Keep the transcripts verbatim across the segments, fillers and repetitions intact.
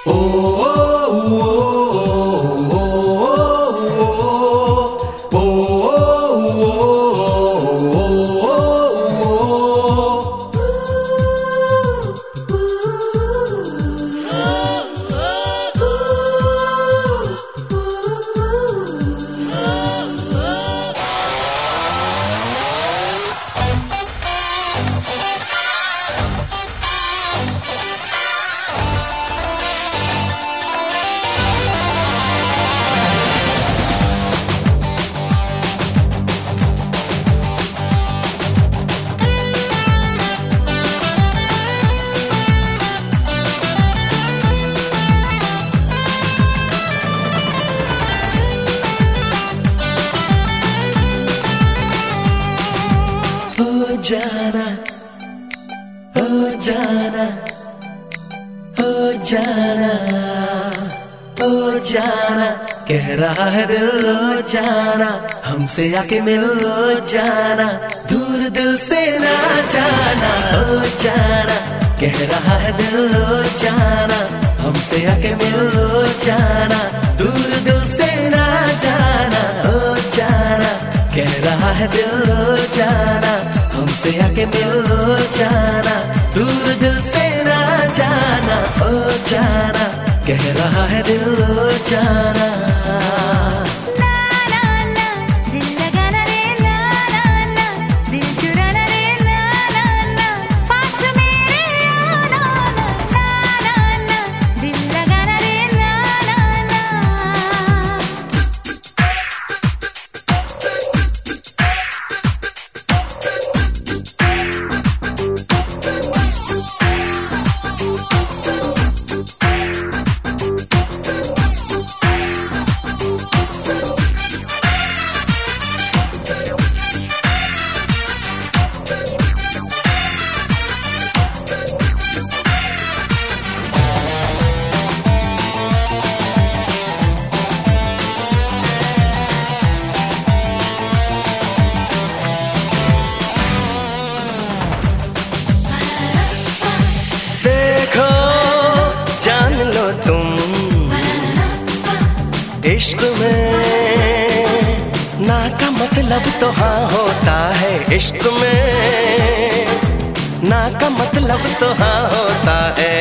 जाना ओ जाना ओ जाना ओ जाना कह रहा है दिल ओ जाना हमसे आके मिल ओ जाना दूर दिल से ना जाना ओ जाना कह रहा है दिल ओ जाना हमसे आके मिल ओ जाना दूर दिल से ना जाना ओ जाना कह रहा है दिल ओ जाना हमसे आके मिल ओ जाना दूर दिल से ना जाना ओ जाना कह रहा है दिल ओ जाना इश्क में ना का मतलब तो हाँ होता है, इश्क में ना का मतलब तो हाँ होता है।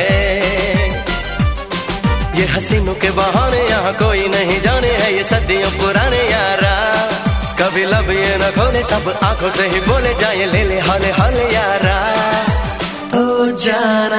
ये हसीनों के बहाने यहाँ कोई नहीं जाने है, ये सदियों पुराने यारा। कभी लब ये न खोले, सब आंखों से ही बोले जाए, ले ले हाले हाले यारा। ओ जाना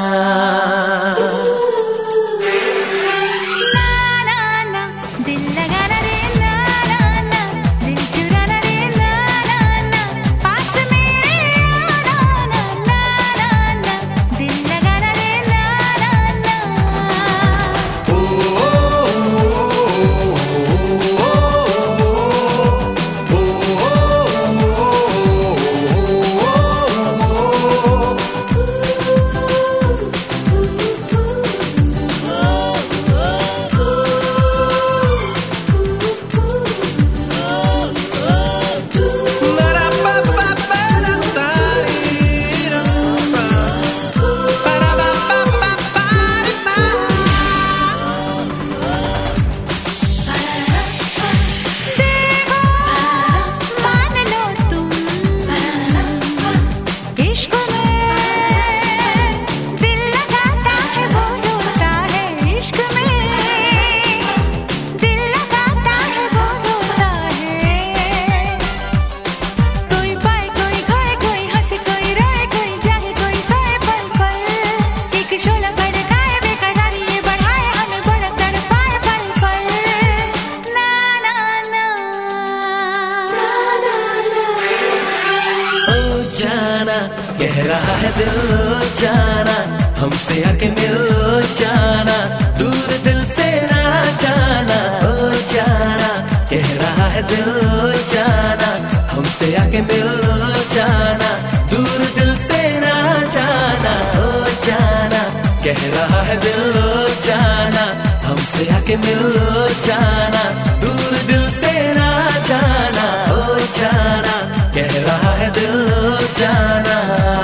कह रहा है दिल ओ जाना, हमसे आके मिल ओ जाना, दूर दिल से ना जाना ओ जाना। कह रहा है दिल ओ जाना, हमसे आके मिल ओ जाना, दूर दिल से ना जाना ओ जाना। कह रहा है दिल ओ जाना, हमसे आके मिल ओ जाना, दूर दिल से ना जाना ओ जाना। कह रहा है दिल ओ जाना।